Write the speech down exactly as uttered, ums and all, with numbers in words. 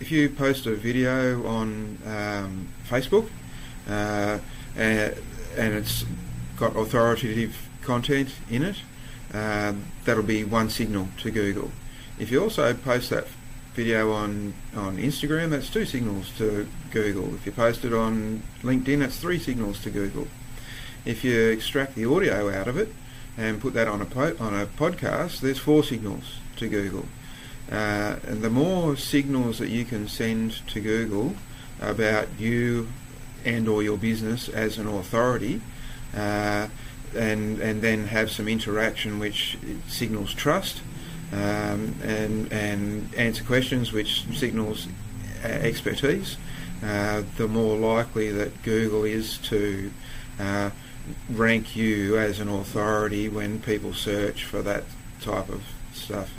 if you post a video on um, Facebook uh, and, and it's got authoritative content in it, uh, that'll be one signal to Google. If you also post that video on, on Instagram, that's two signals to Google. If you post it on LinkedIn, that's three signals to Google. If you extract the audio out of it and put that on a po on a podcast, there's four signals to Google. Uh, and the more signals that you can send to Google about you and or your business as an authority, uh, and and then have some interaction which signals trust, um, and and answer questions which signals uh, expertise, uh, the more likely that Google is to uh, rank you as an authority when people search for that type of stuff.